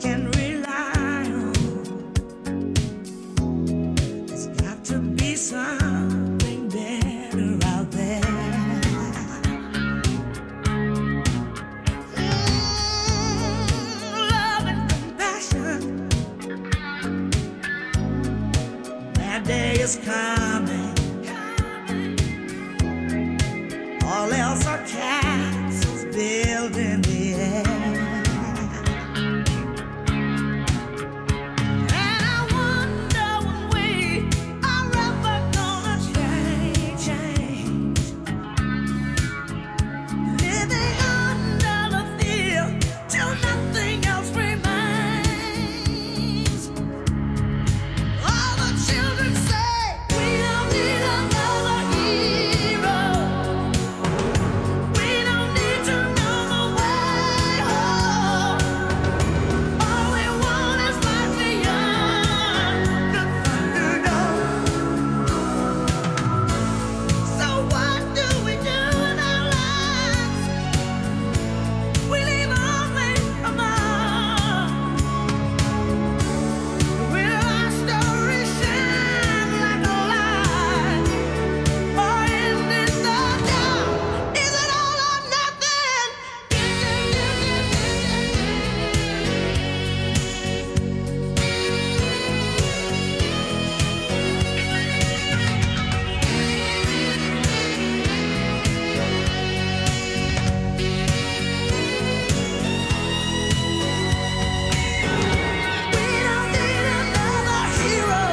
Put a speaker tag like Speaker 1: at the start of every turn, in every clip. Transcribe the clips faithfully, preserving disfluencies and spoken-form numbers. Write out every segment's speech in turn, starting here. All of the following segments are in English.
Speaker 1: can rely on. There's got to be something better out there. Mm, love and compassion. That day is coming. All else are castles built in the air. And I wonder when we are ever gonna change, change. Living under the fear till nothing else remains. All the children say we don't need another hero. We don't need to know the way home. All we want is life beyond the Thunderdome. So what do we do in our lives? We leave only a mark. Will our story shine like a light, or is it the dark? Is it all or nothing? We don't need another hero.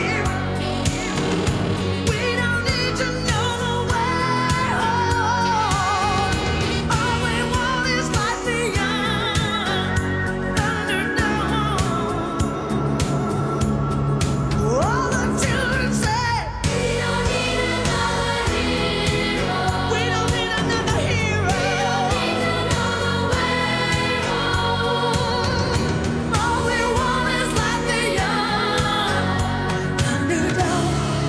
Speaker 1: We don't need to know the way home. All we want is life beyond Thunderdome. All the children say we don't need another hero. We don't need another hero. We don't need to know the way home. All we want is life beyond Thunderdome.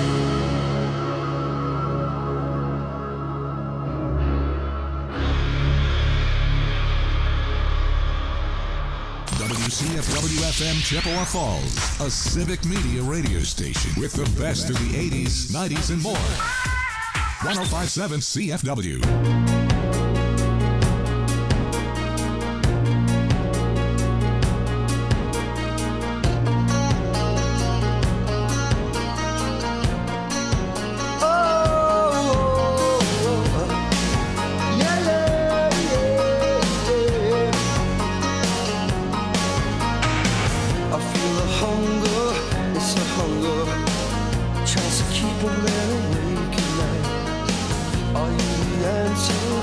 Speaker 2: W C F W F M Chippewa Falls, a civic media radio station with the best of the eighties, nineties, and more. one oh five point seven C F W.
Speaker 3: I feel a hunger, it's a hunger, tries to keep a man awake at night. Are you the answer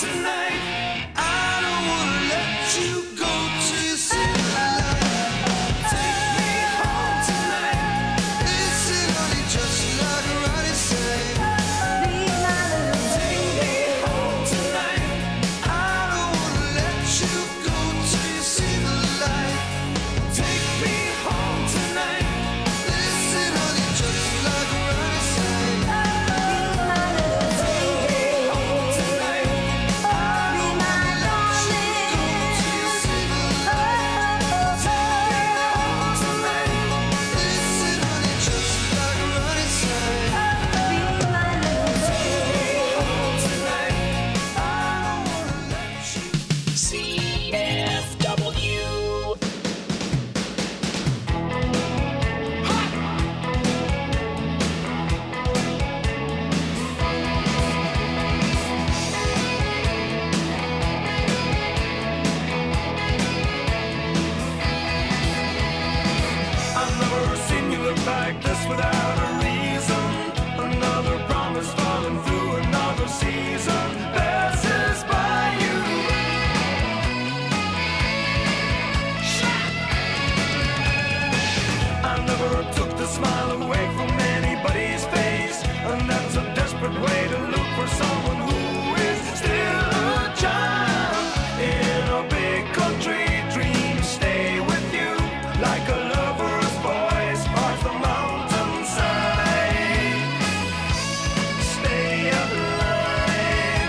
Speaker 3: tonight. I don't wanna let you go till you see the light. Take me home tonight. Listen, honey, just like Ronnie said. Take me home tonight. I don't wanna let you go till you see the light. Take me home tonight. Listen, honey, just like Ronnie said. Take me home tonight. I don't wanna let you go till you see the light. Take me home tonight. Listen, honey, just like Ronnie said. Take me home tonight. I don't wanna let you.
Speaker 4: C F W.
Speaker 3: I've never seen you look like this without a reason. Another promise falling through another season passes by you. I never took the smile away from anybody's face, and that's a desperate way to look for someone who is still a child in a big country dream. Stay with you like a lover's voice parts the mountainside. Stay alive.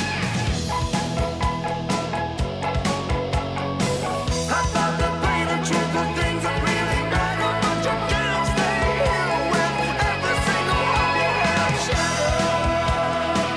Speaker 3: I thought the pain and truth were things that really matter, but you can't stay here with every single one you have shattered.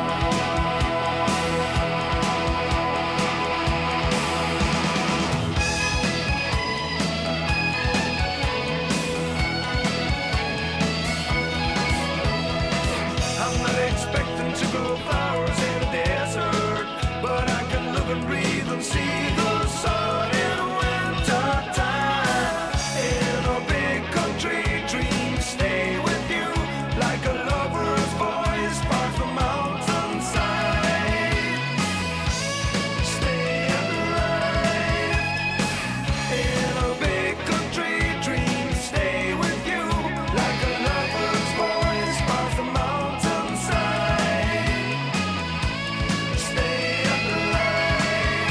Speaker 3: I'm not expecting to grow flowers in a desert, but I can live and breathe and see the sun in winter time. In a big country dream, stay with you like a lover's voice parts the mountainside. Stay alive. In a big country dream, stay with you like a lover's voice parts the mountainside. Stay alive.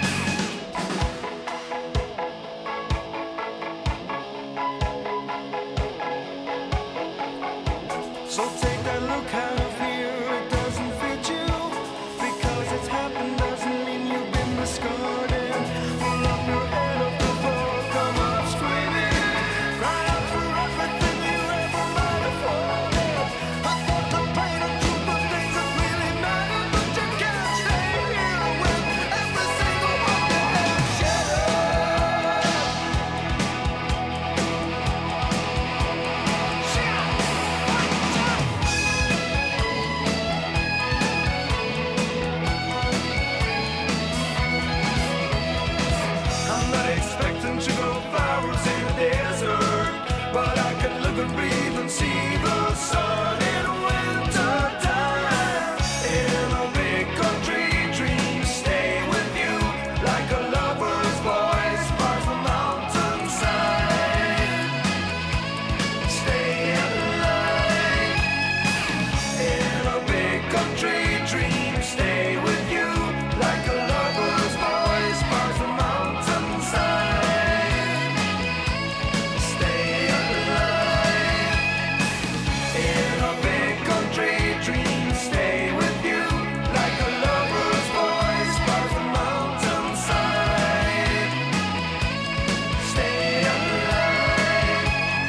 Speaker 3: So take that look out of here, it doesn't fit you. Because it's happened doesn't mean you've been discarded. Pull up your head off the floor, come up screaming. Cry out for everything you ever might have wanted. I thought the pain and truth were things that really matter, but you can't stay here with every single one you have shattered. I'm not expecting to grow flowers in a desert, but I can live and breathe and see the sun in winter time. In a big country dream, stay with you like a lover's voice parts the mountainside. Stay alive. In a big country dream, stay with you like a lover's voice parts the mountainside. Stay alive. In a big country dream, stay with you like a lover's voice parts the mountainside. Stay alive.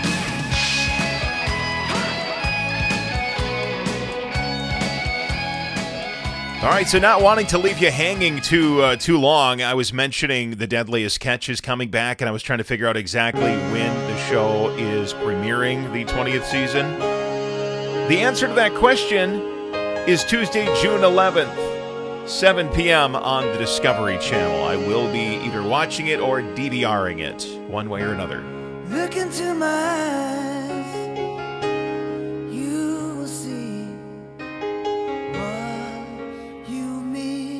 Speaker 5: All right, so not wanting to leave you hanging too uh, too long, I was mentioning the Deadliest Catches coming back, and I was trying to figure out exactly when the show is premiering the twentieth season. The answer to that question is Tuesday, June eleventh, seven p.m. on the Discovery Channel. I will be either watching it or DVRing it, one way or another.
Speaker 3: Look into my eyes, you will see what you mean.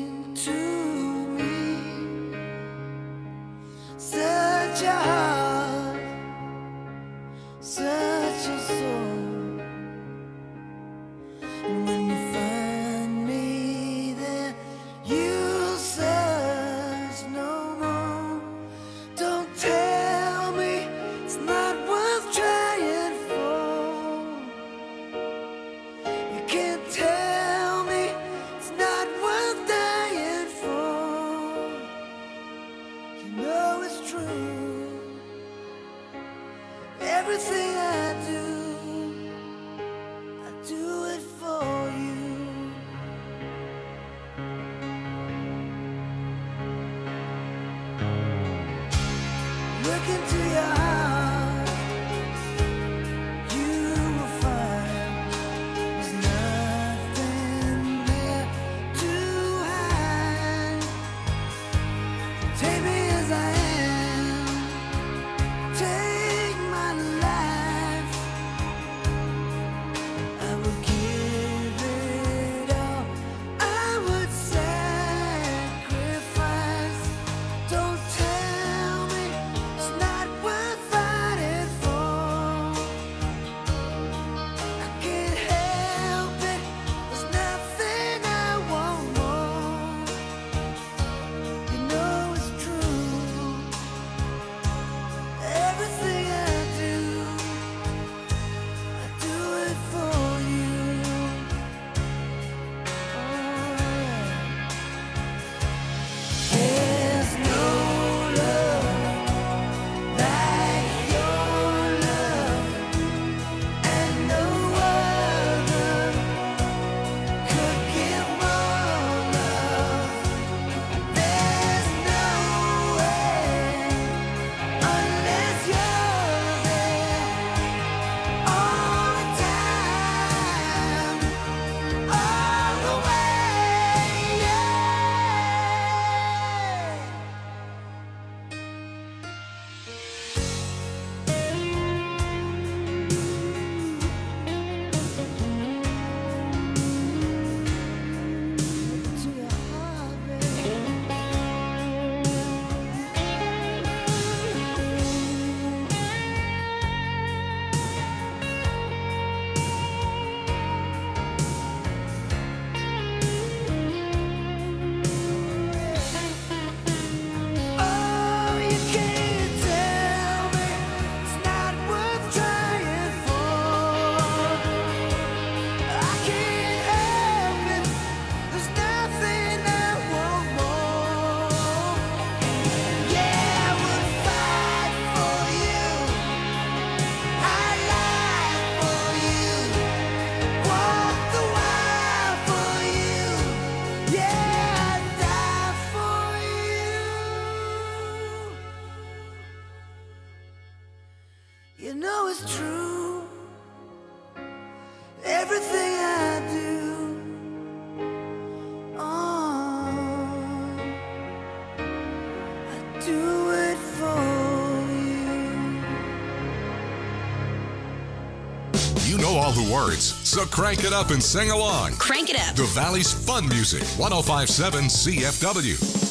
Speaker 2: You know all the words, so crank it up and sing along.
Speaker 6: Crank it up.
Speaker 2: The Valley's fun music, one oh five point seven C F W.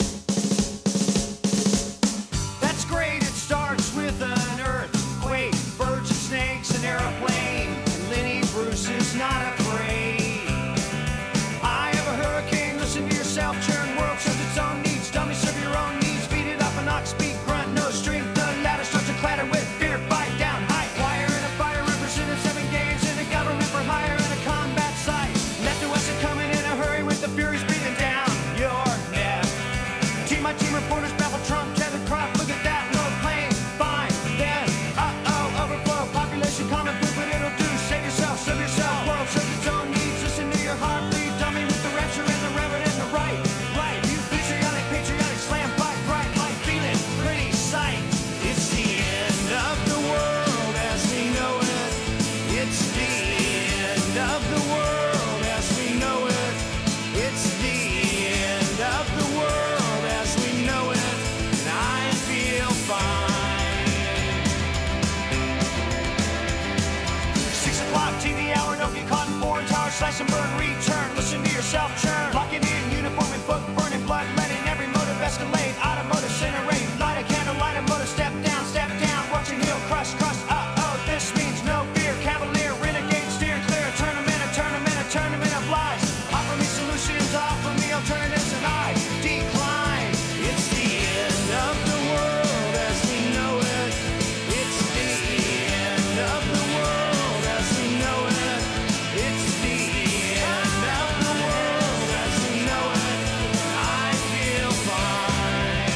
Speaker 3: That's great, it starts with an earthquake, birds and snakes, an airplane, and Lenny Bruce is not afraid. I have a hurricane, listen to yourself, churn, world serves its own needs, dummy serve your own needs, beat it up an ox, speak, grunt, no strength, the ladder starts to clatter with fear, bite down, high wire, and a fire represented seven games, and a government for hire, and a combat site, left to west are coming in a hurry with the furies breathing down your neck. Team my team reporters baffle Trump, Kevin Croft, look at that, no plane, fine, then, uh-oh, overflow, population common poop, but it'll do, save yourself, serve yourself, world serves its own needs, listen to your heart, breathe, dummy with the rapture and the reverend and the right, right, you patriotic, patriotic, slam, fight, bright, light, feeling, pretty sight, it's the end of the world as we know it, it's the end of the world as we know it, it's the end of the world as we know it, and I feel fine. Six o'clock T V hour, don't get caught in foreign tower, slice and burn, return, listen to yourself churn, lock it in, uniform and book, burning blood, letting every motive escalate, automotive incinerate, light a candle, light a motor, step down, step down, watching heel crush, crush, uh-oh, this means no fear, cavalier, renegade, steer clear, a tournament, a tournament, a tournament of lies, offer me solutions, offer me alternatives, and I decline, it's the end of the world as we know it, it's the end of the world as we know it, it's the end of the world as we know it, I feel fine.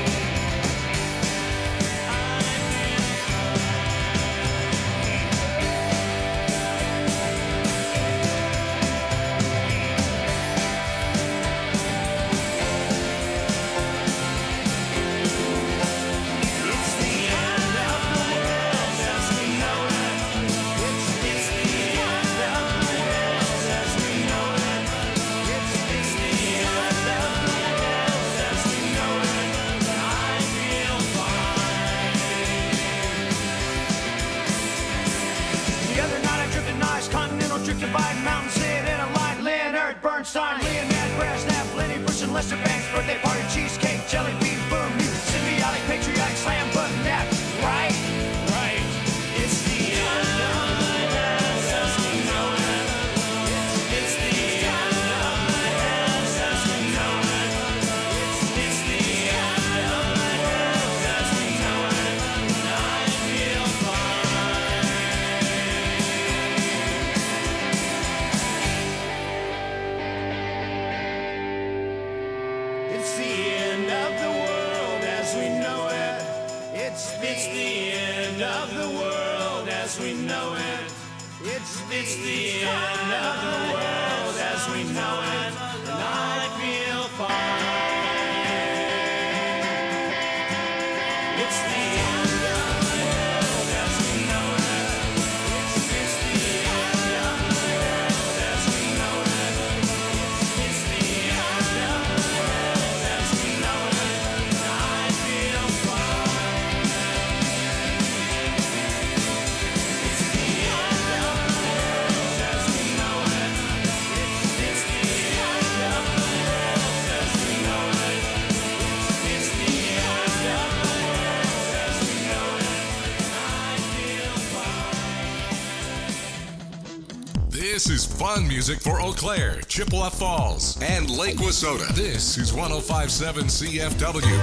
Speaker 3: It's the end of the world as we know it. It's the end of the world as we know it. It's the end of the world as we know it. I feel fine. The other night I drifted nice, continental drift divide, mountain sit in a line, Leonard Bernstein, Leonard Brasnap, Lenny Bruce and Lester Banks, birthday party, cheesecake, jelly bean, boom, you symbiotic, patriotic, slam, button, nap, right? Right. It's the end of the world as we know it. It's, it's the end of the world as we know it. It's, it's the end of the world as we know it. And I feel fine. It's the end of the world as we know it. It's, it's the end of the world as we know it. It's, it's the end of the world as we know it. And I feel fine. It's the end of the world as we know it. It's, it's the end of the world as we know it. It's, it's the end of the world as we know it. And I feel fine. It's the end of the world as we know it. It's, it's the end of the world as we know it. It's, it's the end of the world as we know it. And I feel fine.
Speaker 2: This is fun music for Eau Claire, Chippewa Falls, and Lake Wissota. This is one oh five point seven C F W.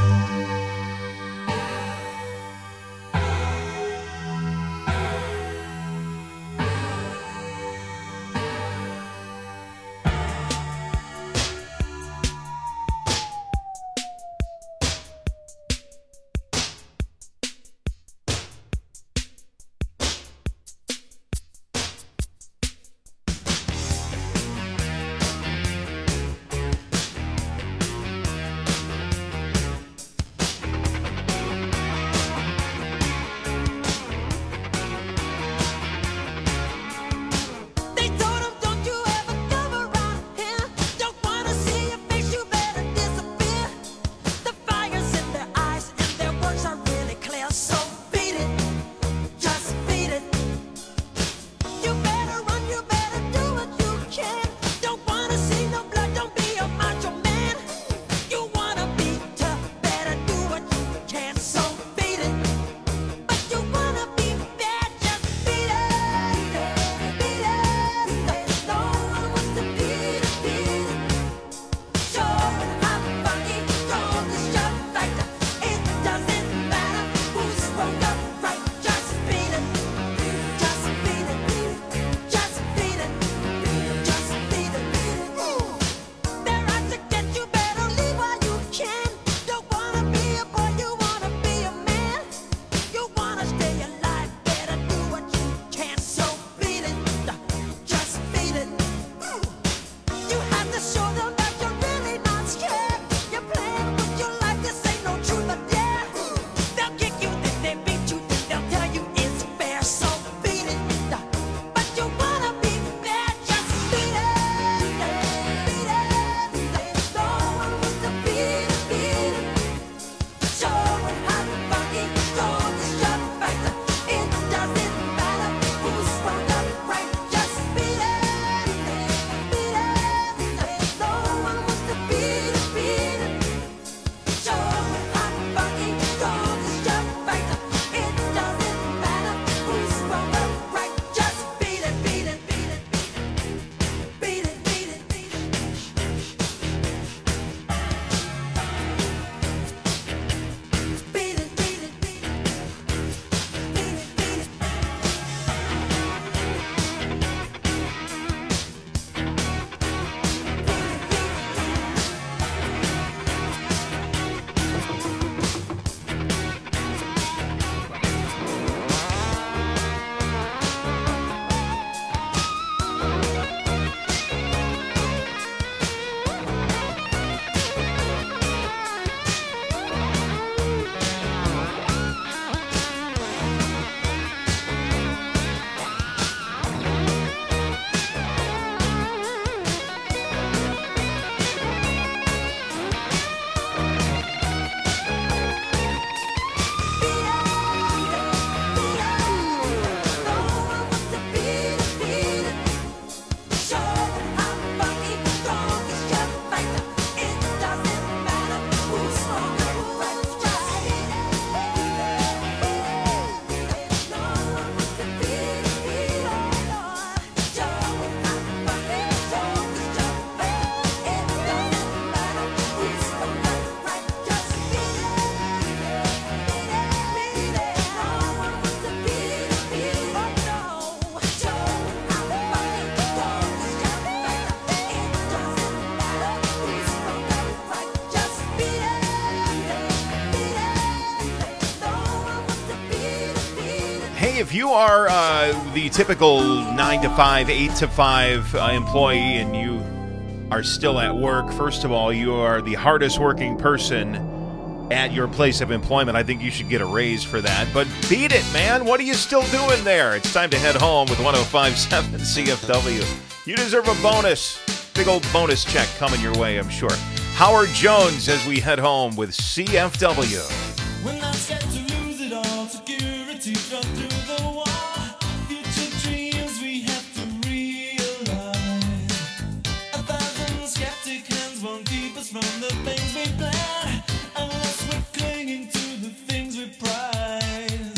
Speaker 5: if you are uh, the typical nine to five, eight to five uh, employee and you are still at work, first of all, you are the hardest working person at your place of employment. I think you should get a raise for that. But beat it, man. What are you still doing there? It's time to head home with one oh five point seven C F W. You deserve a bonus. Big old bonus check coming your way, I'm sure. Howard Jones as we head home with C F W.
Speaker 3: When I'm scared to lose it all, security dropped through the wall. Future dreams we have to realize. A thousand skeptic hands won't keep us from the things we plan, unless we're clinging to the things we prize.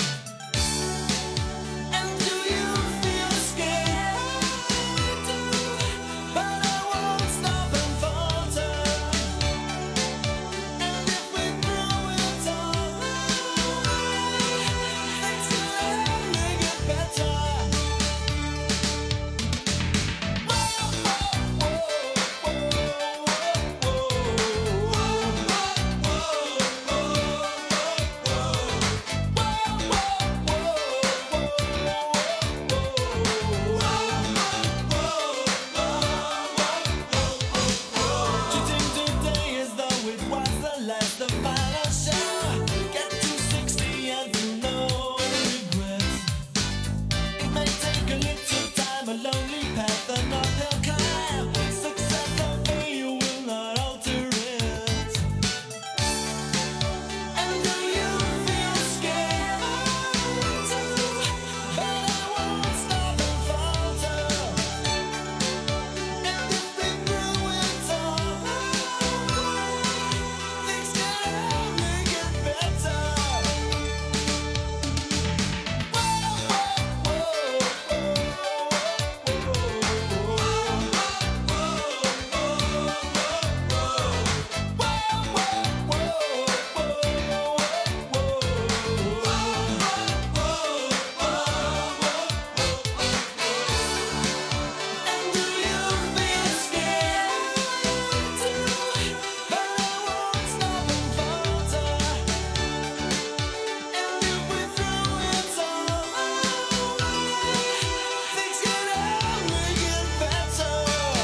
Speaker 3: And do you feel scared? But I won't stop and falter. And if we throw it all away, things will only get better. Whoa, whoa, whoa, whoa, Cheating today as though it was the last, the final show. Get to sixty and feel no regrets. It may take a little time, a lonely path, an uphill climb. Success or failure will not alter it. And do you feel scared? But I won't stop and falter. And if we throw it all away, things can only get better. And do you feel scared? But I won't stop and falter. And if we throw it all away, things can only get better.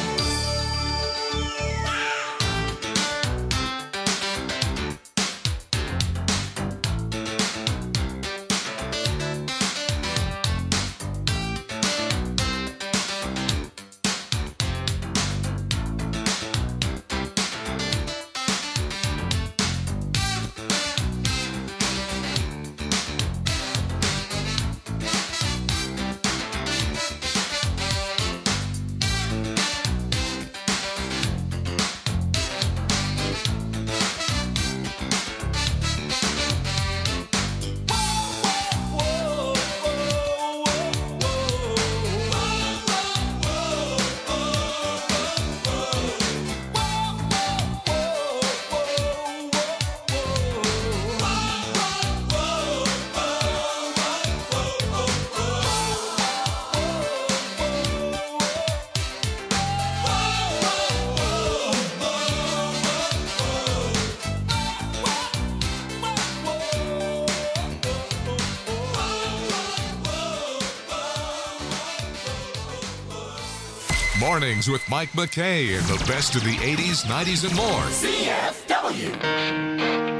Speaker 2: Mornings with Mike McKay and the best of the eighties, nineties, and more.
Speaker 4: C F W.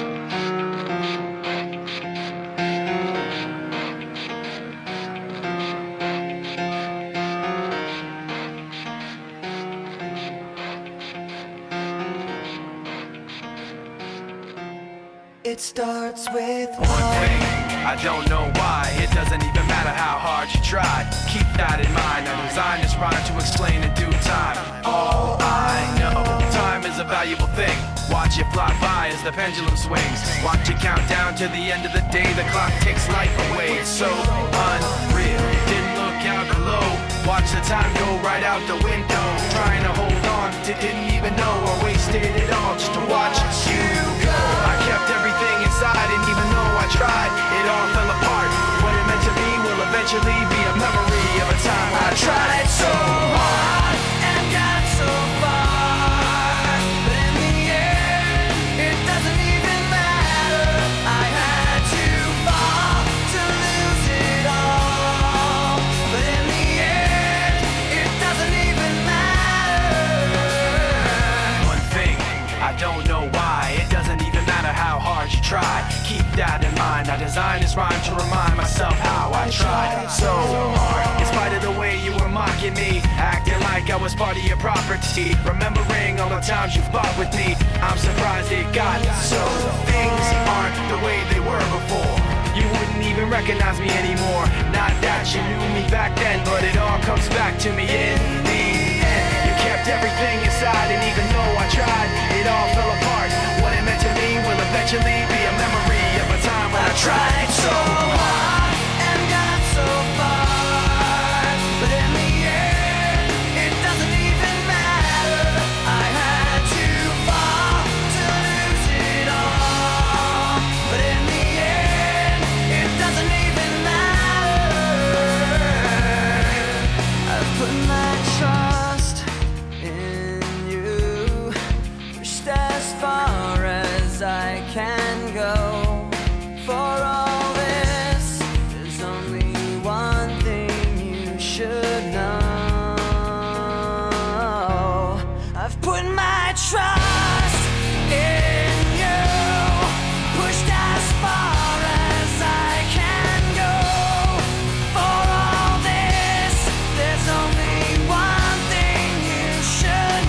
Speaker 3: It starts with
Speaker 6: One thing, I don't know why. It doesn't even matter how hard you try. Keep that in mind. I designed this rhyme to explain in due time. All I know, time is a valuable thing. Watch it fly by as the pendulum swings. Watch it count down to the end of the day. The clock takes life away. It's so unreal. Didn't look out below. Watch the time go right out the window. Trying to hold on to didn't even know I wasted it all just to watch you go. I kept everything inside, and even though I tried, it all fell apart. What it meant to be will eventually be a memory of a time I tried so hard and got so far. But in the end, it doesn't even matter. I had to fall to lose it all. tried. Keep that in mind. I designed this rhyme to remind myself how I tried so hard. In spite of the way you were mocking me, acting like I was part of your property, remembering all the times you fought with me, I'm surprised it got so. Things aren't the way they were before. You wouldn't even recognize me anymore. Not that you knew me back then, but it all comes back to me in the end. You kept everything inside, and even though I tried, it all fell apart. What it meant to me will eventually be a memory of a time when I tried so hard and got so far, but in the end, it doesn't even matter. I had to fall to lose it all, but in the end, it doesn't even matter. I've put my trust in you, pushed as far as I can go. For all this, there's only one thing you should know. I've put my trust in you, pushed as far as I can go. For all this, there's only one thing you should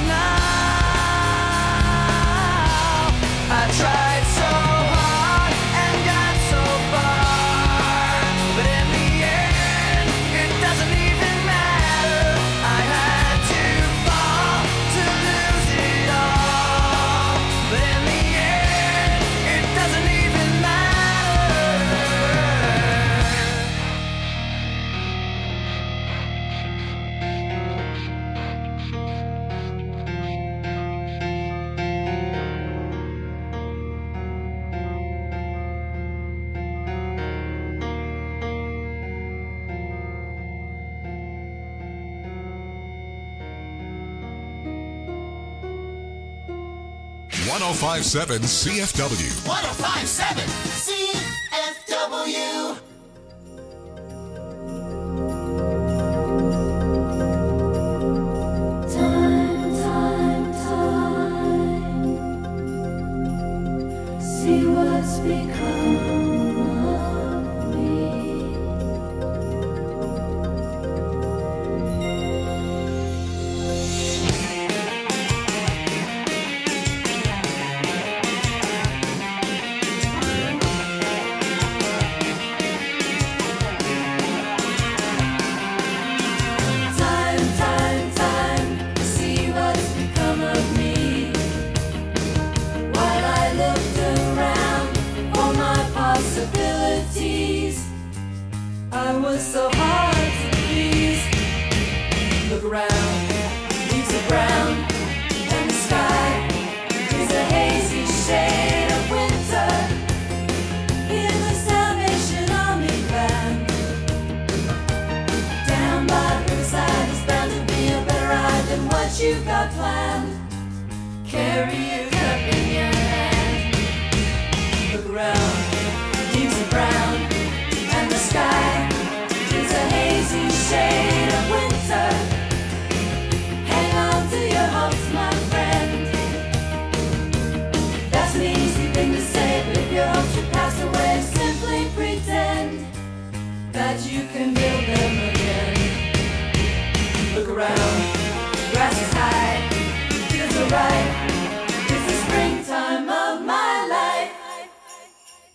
Speaker 6: know. I tried so hard and got so far, but in the end, it doesn't even matter. I had to fall to lose it all, but in the end, it doesn't even matter.
Speaker 2: one oh five point seven C F W.
Speaker 4: one oh five point seven C F W.
Speaker 1: Time, time, time. See what's become of me. Time, time, time. See what's become of me. While I looked around for my possibilities, I was so hard to please. Look around, leaves are brown, and the sky is a hazy shade of winter. Hear the Salvation Army band. Down by the riverside is bound to be a better ride than what you got planned. Carry your cup in your hand. Look around, leaves are brown, and the sky is a hazy shade of winter. Hang on to your hopes, my friend. That's an easy thing to say, but if your hopes should pass away, simply pretend that you can build them again. Look around, grass is high, fields are ripe. It's the springtime of my life.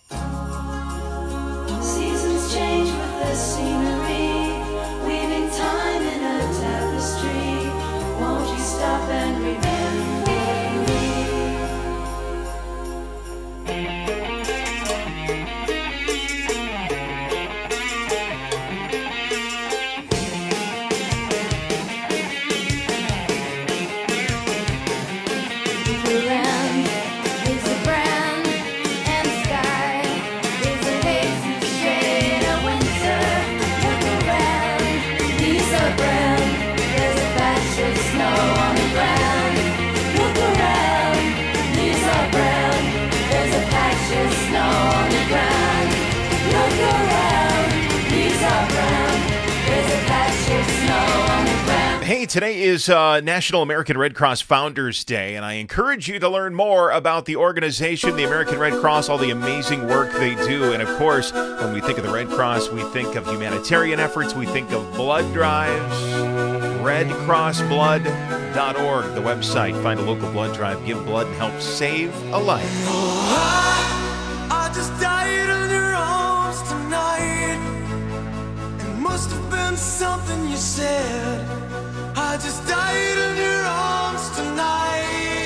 Speaker 5: Hey, today is uh, National American Red Cross Founders Day, and I encourage you to learn more about the organization, the American Red Cross, all the amazing work they do. And of course, when we think of the Red Cross, we think of humanitarian efforts, we think of blood drives. red cross blood dot org, the website. Find a local blood drive, give blood, and help save a life.
Speaker 3: I, I just died in your arms tonight. It must have been something you said. I just died in your arms tonight.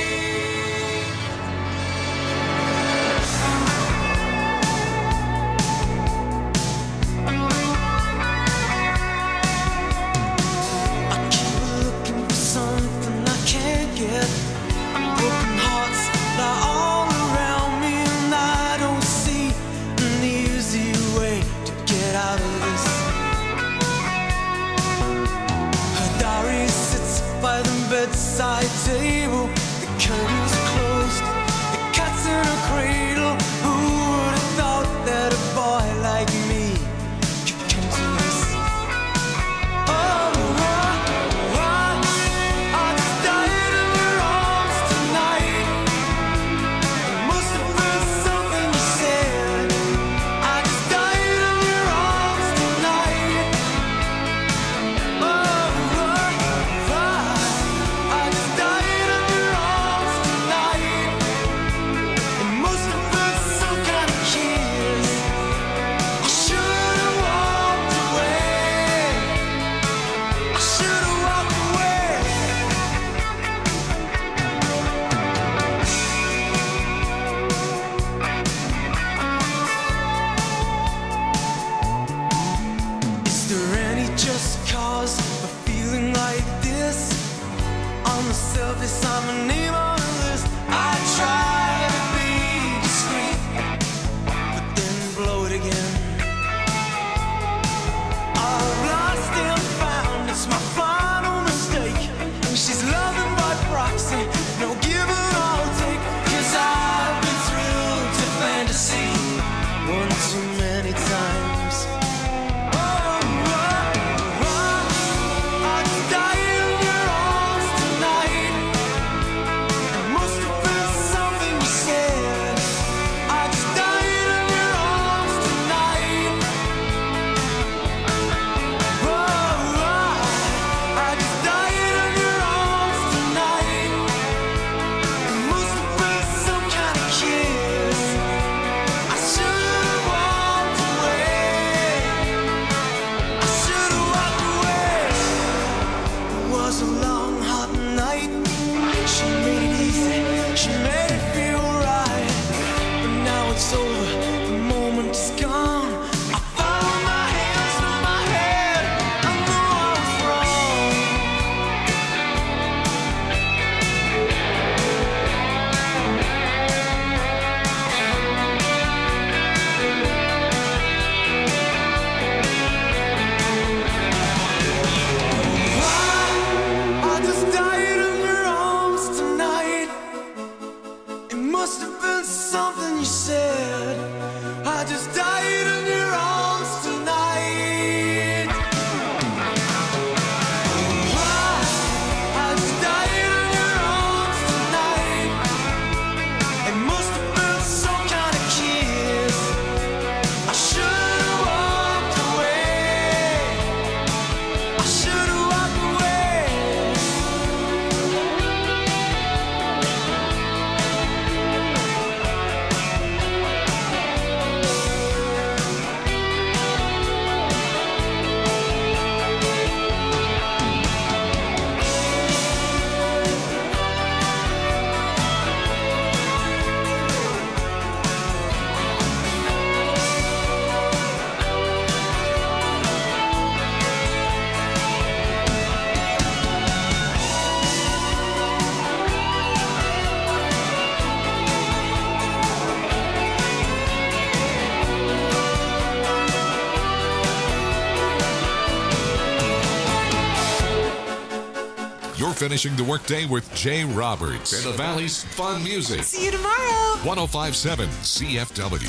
Speaker 3: I keep looking for something I can't get. Broken hearts lie all around me, and I don't see an easy way to get out of this. Her diary sits by the bedside table. The curtains closed, the cat's in a cradle. Who would have thought that a boy like me could come to this? Oh, I, I, I just died in your arms tonight. It must have been something you said. I just died in your arms tonight. Oh, I, I just died in your arms tonight. It must have been some kind of kiss. I should have walked away. I should have walked away. Is there any just cause for feeling like this? On the surface, I'm a name on a list. I try to be discreet, but then blow it again. I've lost and found, it's my final mistake. She's loving by proxy, no give and I'll take. Cause I've been thrilled to fantasy one too many times. Oh, oh, oh, I just died in your arms tonight. It must have been something you said. I just died in your arms tonight. Oh, oh, I just died in your arms tonight. It must have been some kind of kiss. I should have walked away. I should have walked away. It was a long, hot night. She made it easy. She made it feel right. But now it's over. The moment is gone. I follow my hands through my head. I know I was wrong. I just died in your arms tonight. It must have been something you said. I just died in your arms tonight. I just died in your arms tonight. It must have been some kind of kiss. I should have walked away. I should have walked away.
Speaker 2: You're finishing the workday with Jay Roberts and the Valley's fun music.
Speaker 7: See you tomorrow.
Speaker 2: one oh five point seven C F W.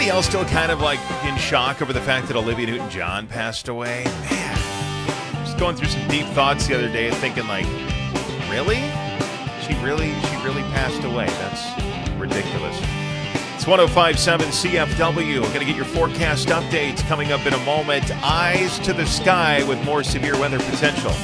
Speaker 5: anybody else still kind of like in shock over the fact that Olivia Newton-John passed away? Man, just going through some deep thoughts the other day, thinking like, really? She really, she really passed away. That's ridiculous. It's one oh five point seven C F W. We're going to get your forecast updates coming up in a moment. Eyes to the sky with more severe weather potential.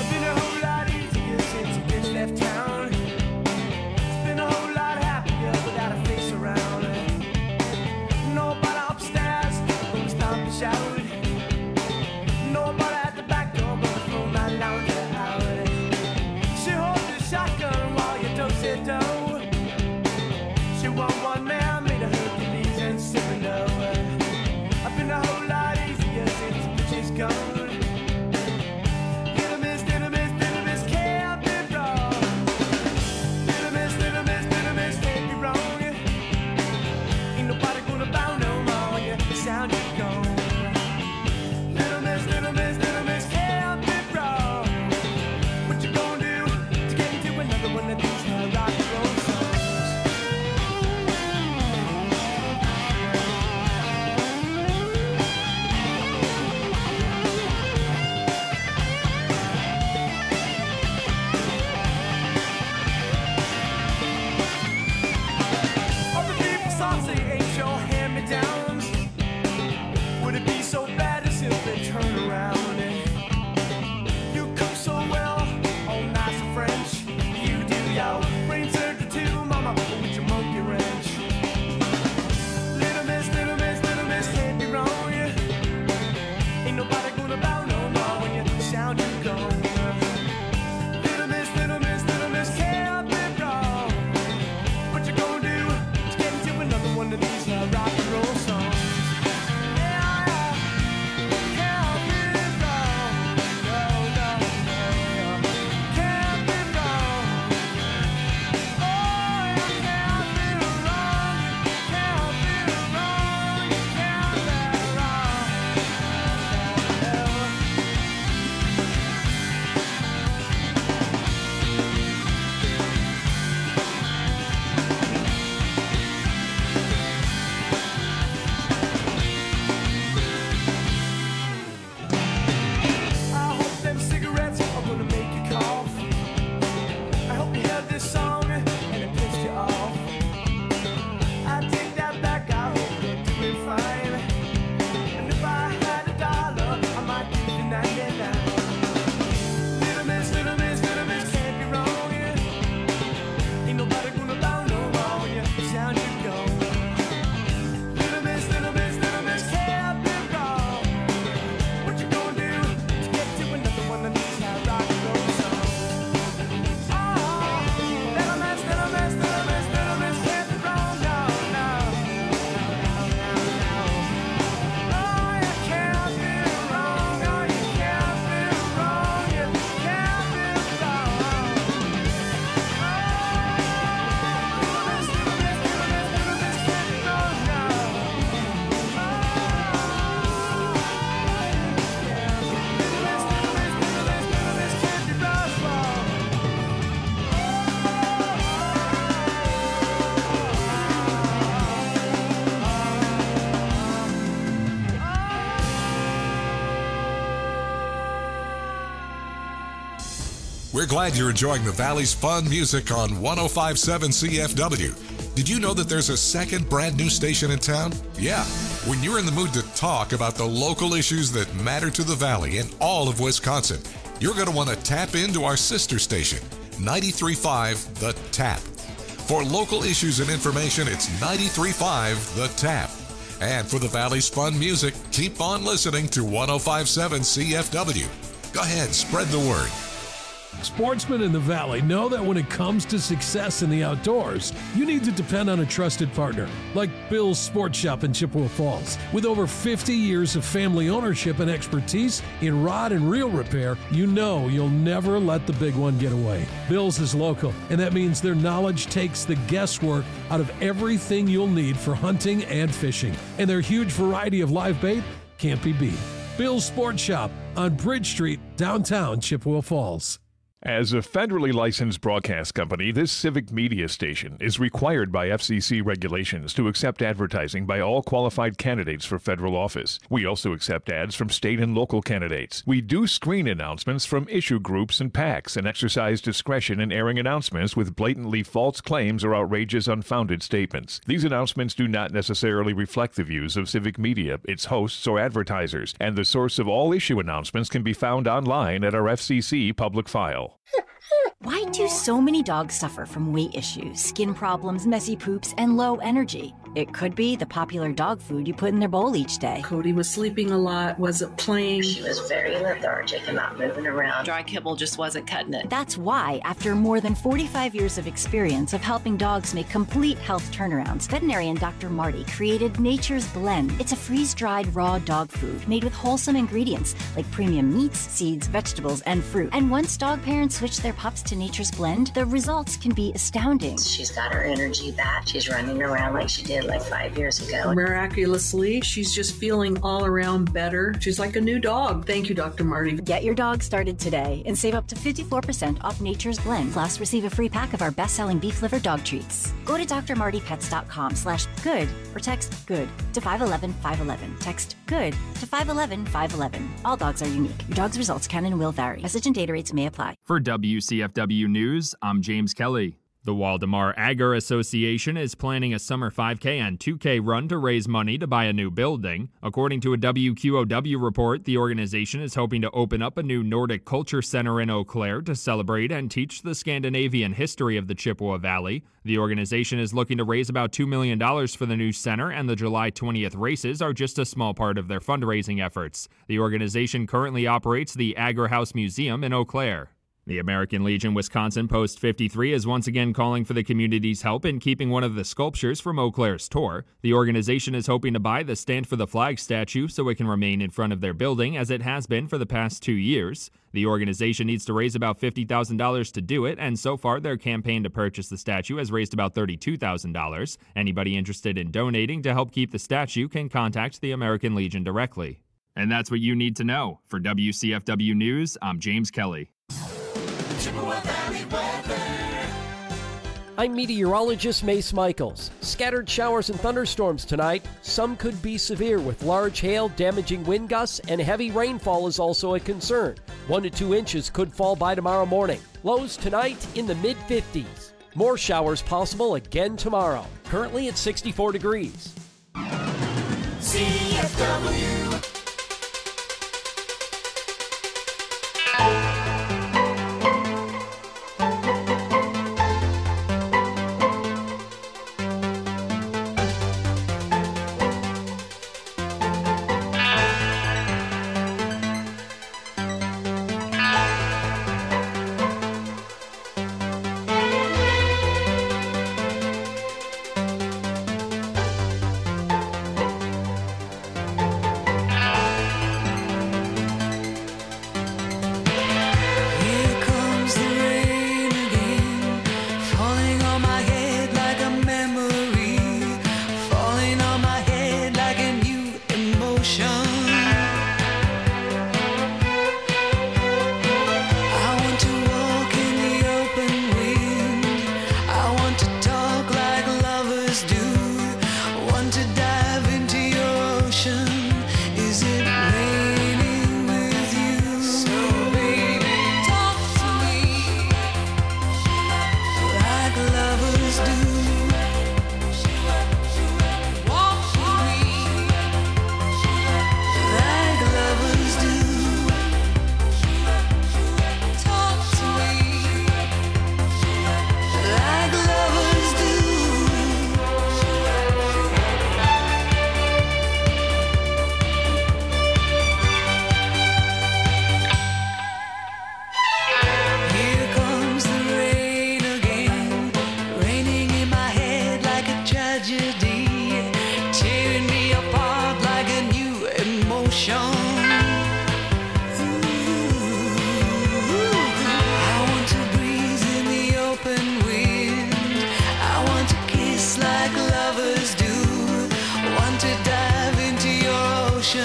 Speaker 2: We're glad you're enjoying the Valley's fun music on one oh five point seven C F W. Did you know that there's a second brand new station in town? Yeah, when you're in the mood to talk about the local issues that matter to the Valley and all of Wisconsin, you're going to want to tap into our sister station, ninety-three point five The Tap. For local issues and information, it's ninety-three point five The Tap. And for the Valley's fun music, keep on listening to one oh five point seven C F W. Go ahead, spread the word.
Speaker 7: Sportsmen in the Valley know that when it comes to success in the outdoors, you need to depend on a trusted partner like Bill's Sports Shop in Chippewa Falls. With over fifty years of family ownership and expertise in rod and reel repair, you know you'll never let the big one get away. Bill's is local, and that means their knowledge takes the guesswork out of everything you'll need for hunting and fishing. And their huge variety of live bait can't be beat. Bill's Sports Shop on Bridge Street, downtown Chippewa Falls.
Speaker 8: As a federally licensed broadcast company, this civic media station is required by F C C regulations to accept advertising by all qualified candidates for federal office. We also accept ads from state and local candidates. We do screen announcements from issue groups and PACs and exercise discretion in airing announcements with blatantly false claims or outrageous, unfounded statements. These announcements do not necessarily reflect the views of civic media, its hosts, or advertisers, and the source of all issue announcements can be found online at our F C C public file.
Speaker 9: Why do so many dogs suffer from weight issues, skin problems, messy poops, and low energy? It could be the popular dog food you put in their bowl each day.
Speaker 10: Cody was sleeping a lot, wasn't playing.
Speaker 11: She was very lethargic and not moving around.
Speaker 12: Dry kibble just wasn't cutting it.
Speaker 9: That's why, after more than forty-five years of experience of helping dogs make complete health turnarounds, veterinarian Doctor Marty created Nature's Blend. It's a freeze-dried raw dog food made with wholesome ingredients like premium meats, seeds, vegetables, and fruit. And once dog parents switch their pups to Nature's Blend, the results can be astounding.
Speaker 11: She's got her energy back. She's running around like she did like five years ago.
Speaker 10: Miraculously, she's just feeling all around better. She's like a new dog. Thank you, Doctor Marty.
Speaker 9: Get your dog started today and save up to fifty-four percent off Nature's Blend. Plus, receive a free pack of our best-selling beef liver dog treats. Go to drmartypets.com slash good or text good to five one one five one one. Text good to five one one five one one. All dogs are unique. Your dog's results can and will vary. Message and data rates may apply.
Speaker 13: For W C F W News, I'm James Kelly. The Waldemar Agar Association is planning a summer five K and two K run to raise money to buy a new building. According to a W Q O W report, the organization is hoping to open up a new Nordic Culture Center in Eau Claire to celebrate and teach the Scandinavian history of the Chippewa Valley. The organization is looking to raise about two million dollars for the new center, and the July twentieth races are just a small part of their fundraising efforts. The organization currently operates the Agar House Museum in Eau Claire. The American Legion Wisconsin Post fifty-three is once again calling for the community's help in keeping one of the sculptures from Eau Claire's tour. The organization is hoping to buy the Stand for the Flag statue so it can remain in front of their building, as it has been for the past two years. The organization needs to raise about fifty thousand dollars to do it, and so far their campaign to purchase the statue has raised about thirty-two thousand dollars. Anybody interested in donating to help keep the statue can contact the American Legion directly. And that's what you need to know. For W C F W News, I'm James Kelly.
Speaker 4: Chippewa Valley weather.
Speaker 14: I'm meteorologist Mace Michaels. Scattered showers and thunderstorms tonight. Some could be severe with large hail, damaging wind gusts, and heavy rainfall is also a concern. One to two inches could fall by tomorrow morning. Lows tonight in the mid fifties. More showers possible again tomorrow. Currently at sixty-four degrees.
Speaker 4: C F W.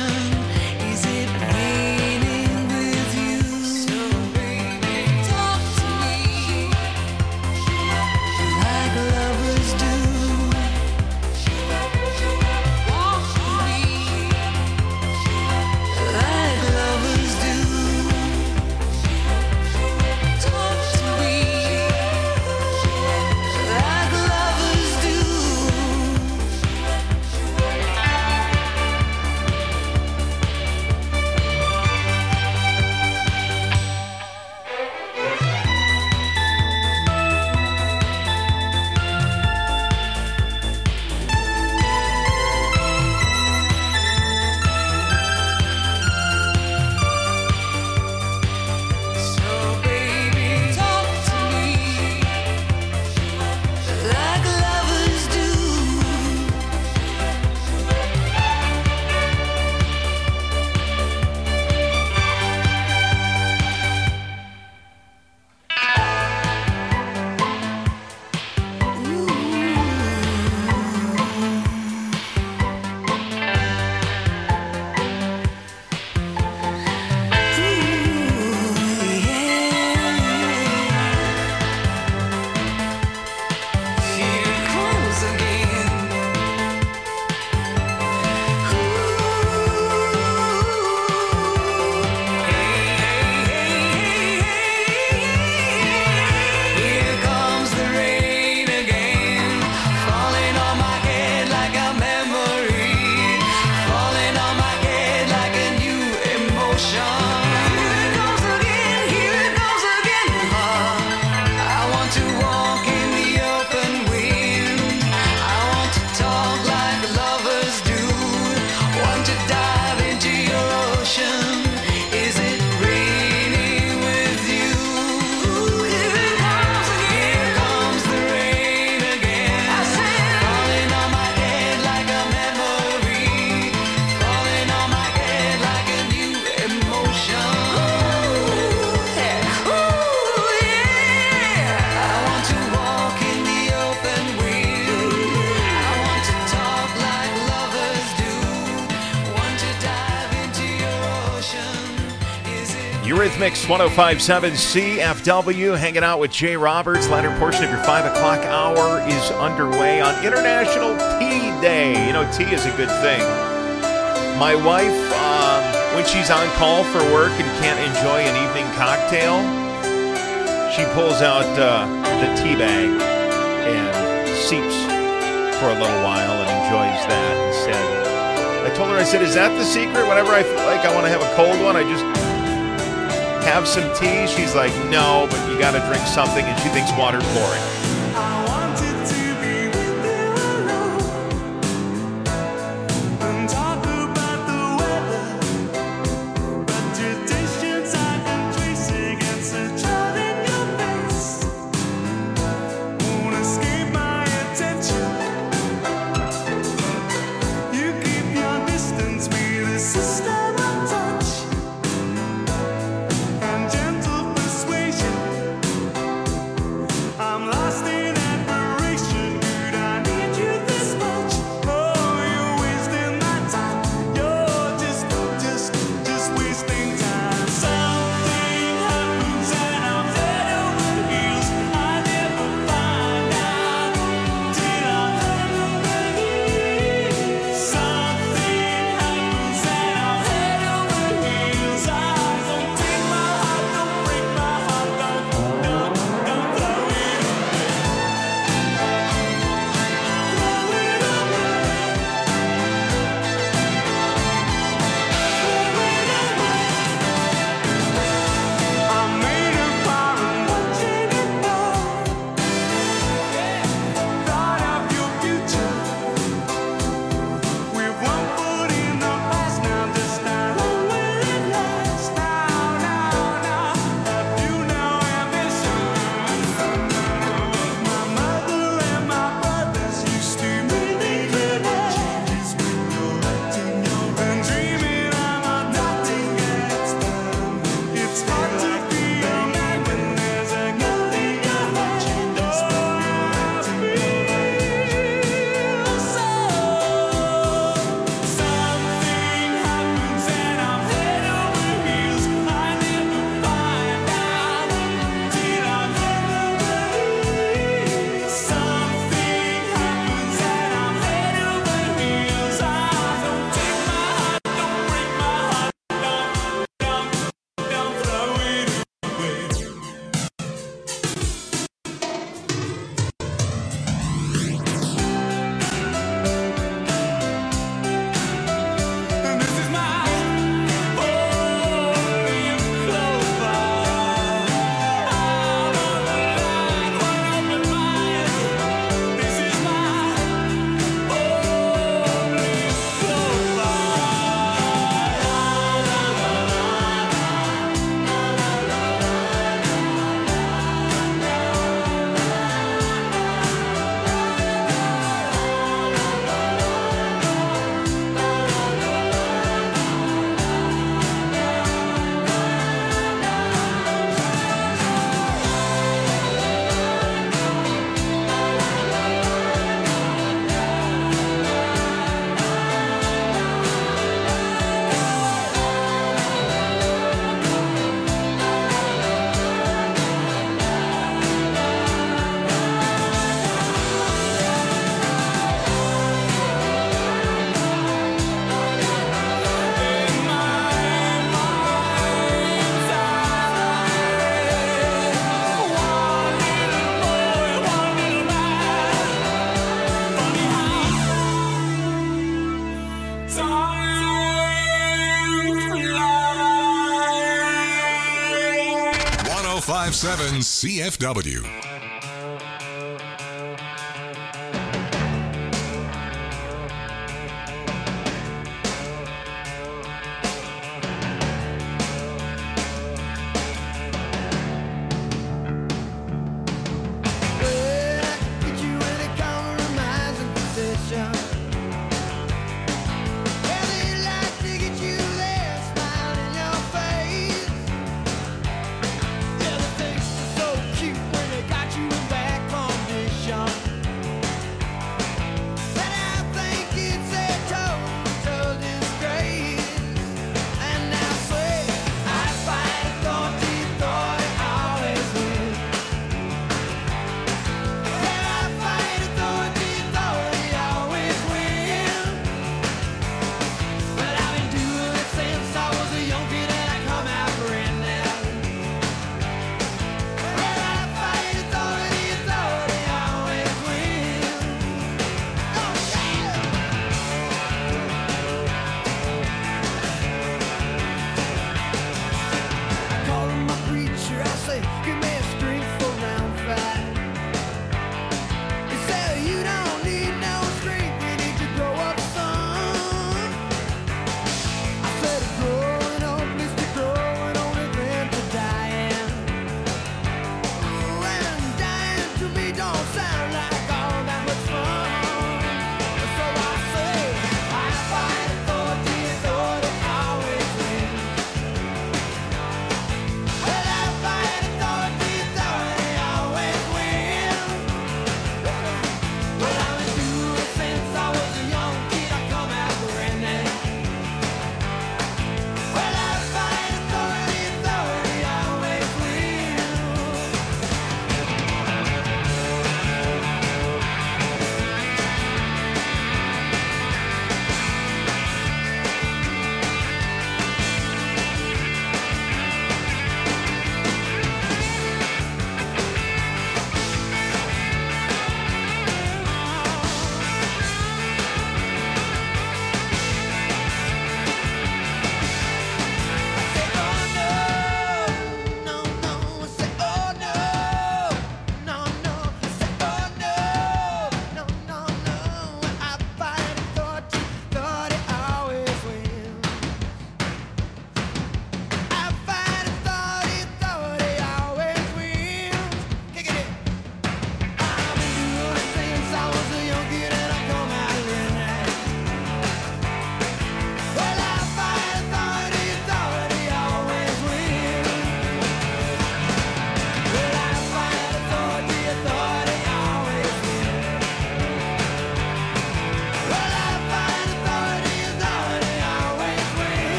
Speaker 1: Is it raining with you? So baby, talk
Speaker 5: Eurythmics, one oh five point seven C F W, hanging out with Jay Roberts. Latter portion of your five o'clock hour is underway on International Tea Day. You know, tea is a good thing. My wife, um, when she's on call for work and can't enjoy an evening cocktail, she pulls out uh, the tea bag and seeps for a little while and enjoys that instead. I told her, I said, is that the secret? Whenever I feel like I want to have a cold one, I just have some tea. She's like, no, but you got to drink something, and she thinks water's boring.
Speaker 2: one oh five point seven C F W.
Speaker 3: Cute when they got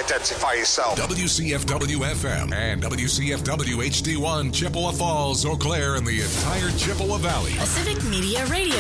Speaker 15: identify yourself.
Speaker 2: W C F W F M and W C F W H D one, Chippewa Falls, Eau Claire, and the entire Chippewa Valley.
Speaker 16: A Civic Media Radio